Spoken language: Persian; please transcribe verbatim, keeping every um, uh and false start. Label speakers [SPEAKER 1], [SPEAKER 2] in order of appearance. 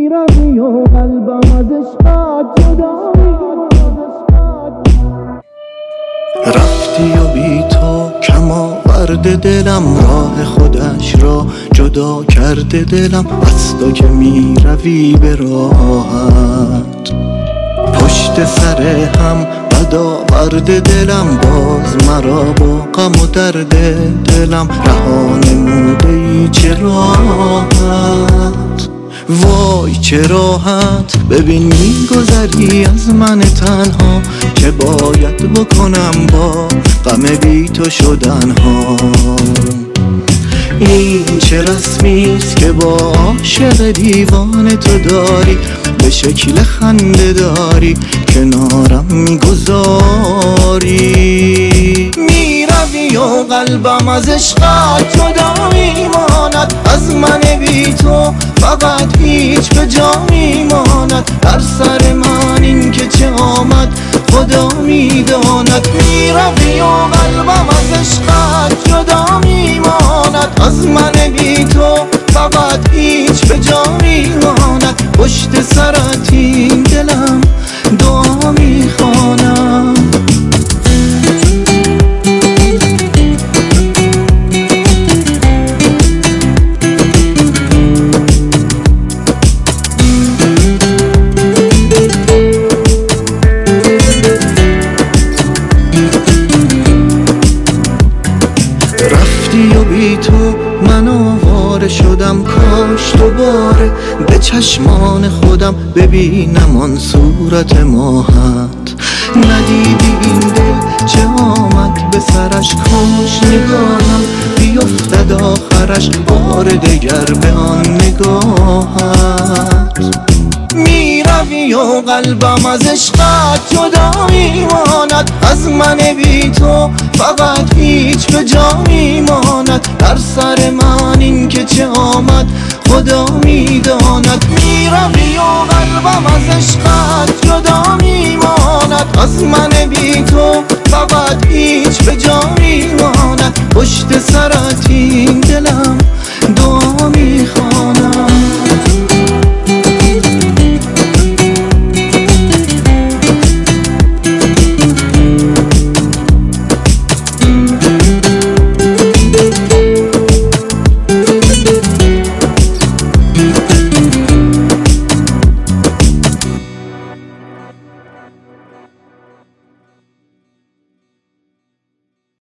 [SPEAKER 1] میروی و قلبم از عشقت جدا
[SPEAKER 2] رفتی و بی تو کم آورده دلم، راه خودش را جدا کرده دلم. از تو که میروی به راحت، پشت سر هم بد آورده دلم. باز مرا با غم و درد دلم رها نموده ای چه راحت. وای چه راحت، ببین میگذری از من تنها، که باید بکنم با غم بی تو شدن ها. این چه رسمیست که با عاشق دیوانه تو داری، به شکل خنده داری کنارم میگذاری. میروی و قلبم از عشقت جدا میماند، از من بی تو فقط هیچ به جا میماند. در سر من این که چه آمد خدا میداند. میروی و قلبم از عشقت جدا میماند، از من بی تو فقط هیچ به جا میماند. پشت سرت این دلم دعا میخوانم. رفتی و بی تو من آواره شدم، کاش دوباره به چشمان خودم ببینم آن صورت ماهت. ندیدی این دل چه آمد به سرش، کاش نگاهم بیفتد آخرش بار دگر به آن نگاهت. میروی و قلبم از عشقت جدا میماند، از من بی تو فقط هیچ به جا میماند. در سر من این که چه آمد خدا میداند. میروی و قلبم از عشقت جدا میماند، از من بی تو فقط هیچ به جا میماند. پشت سرت